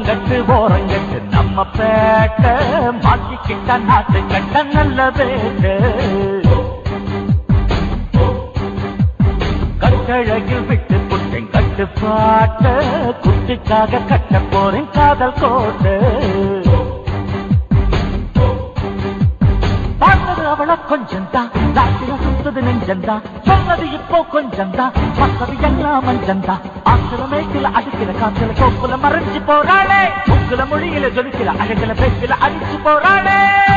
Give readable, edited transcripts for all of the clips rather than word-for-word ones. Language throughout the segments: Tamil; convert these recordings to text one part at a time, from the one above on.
ஓரங்கட்டு ஓரங்கட்டு நம்ம பேட்டை மாட்டிக்கிட்ட நாட்டு கட்ட நல்ல வேட்டு கட்டழகில் விட்டு புட்டேன் கட்டுப்பாட்ட குட்டிக்காக கட்ட போறேன் காதல் கோட்டு பார்த்தது அவள கொஞ்சம் தான் ராத்திரி சுத்தது நெஞ்சந்தான் சொன்னது இப்போ கொஞ்சம் தான் மற்றது எல்லாம் மஞ்சந்தான் ஆத்திர மேட்டில அடிக்கிற காத்துல கோப்புல மறைஞ்சு போறாளே உங்கள மொழியில ஜொலிக்கிற அழகில பேச்சில அடிச்சு போறாளே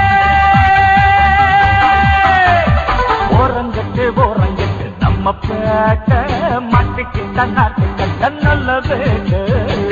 ஓரங்கட்டு ஓரங்கட்டு நம்ம பேட்டை மாட்டிக்கிட்ட நாட்டு கட்ட நல்ல வேட்டு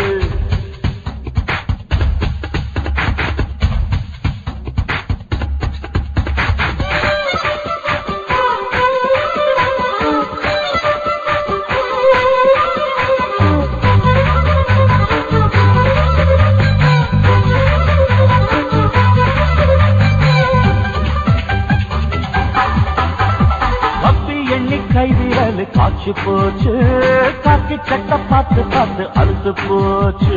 கைவிரல் காய்ச்சி போச்சு காக்கி சட்டை பார்த்து பார்த்து அழுத்து போச்சு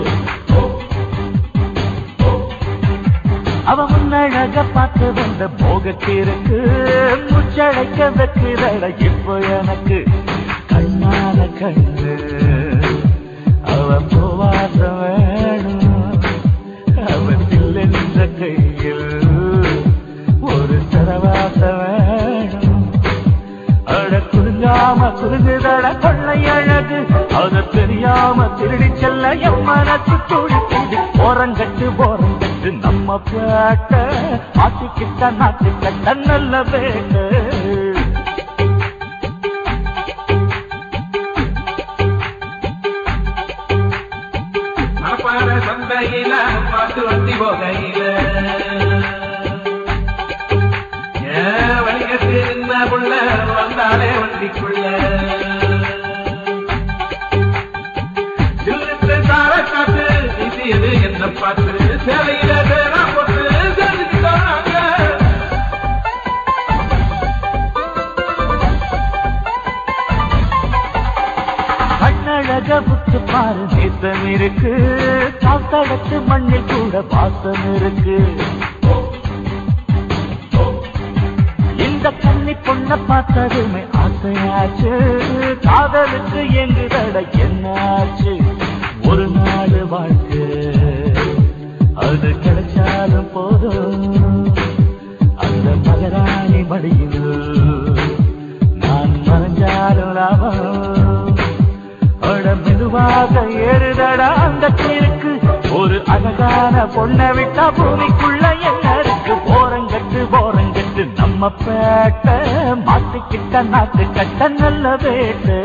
அவ முன்னழக பார்த்து வந்த போகத்திற்கு முச்சழைக்க வைக்கிறட இப்போ எனக்கு கண்ணான கண்ணு அவ போவாச வேணும் அவ தில்லென்ற கையில் ஒரு சரவாச வேணும் குறுங்காம குறுங்குதட கொள்ளை அழகு அத தெரியாம திருடி செல்ல என் மனசு துடிக்குது ஓரங்கட்டு ஓரங்கட்டு நம்ம பேட்டை மாட்டிக்கிட்ட நாட்டு கட்ட நல்ல வேட்டு சந்தையில பாட்டு வண்டி போகையில வணிகத்து நின்ன புள்ள வந்தாலே வண்டிக்குள்ள தார காத்து இது என்ன பாட்டு சேலையில தேரா போட்டு செஞ்சுட்டாங்க கண்ணழக புத்து பாரு நேசம் இருக்கு காத்தடத்து மண்ணில் கூட பாசம் இருக்கு கண்ணி பொண்ண பார்த்ததுமே ஆசையாச்சு காதலுக்கு எங்குதட என்னாச்சு ஒரு நாள் வாழ்க்கை அது கிடைச்சாலும் போதும் அந்த மகராணி மடியில் நான் மறைஞ்சாலும் லாபம் மெதுவாக ஏறுதடா அந்த கிருக்கு ஒரு அழகான பொண்ணை விட்டா பூமிக்குள்ள என்ன இருக்கு ஓரங்கட்டு ஓரங்கட்டு நம்ம பேட்டை மாட்டிக்கிட்ட நாட்டு கட்ட நல்ல வேட்டு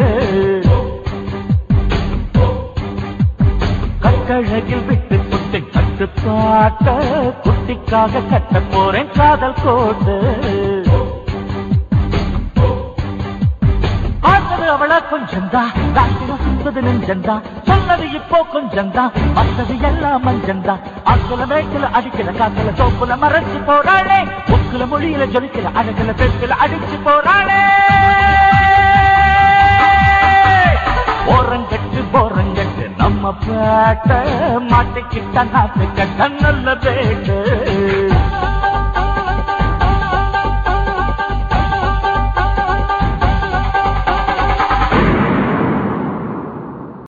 கட்டழகில் விட்டு புட்டை கட்டுப்பாட்ட குட்டிக்காக கட்ட போறேன் காதல் கோட்டு அவள கொஞ்சம் தான் ராத்திரி சுத்தது நெஞ்சந்தான் சொன்னது இப்போ கொஞ்சம் தான் மற்றது எல்லாம் மஞ்சந்தான் ஆத்துல மேட்டில அடிக்கிற காத்துல தோப்புல மறைச்சு போறாளே உக்குல மொழியில ஜொலிக்கிற அழகுல பேச்சில அடிச்சு போறாளே ஓரங்கட்டு போரங்கட்டு நம்ம பேட்டை மாட்டிக்கிட்ட நாட்டு கட்ட நல்ல வேட்டு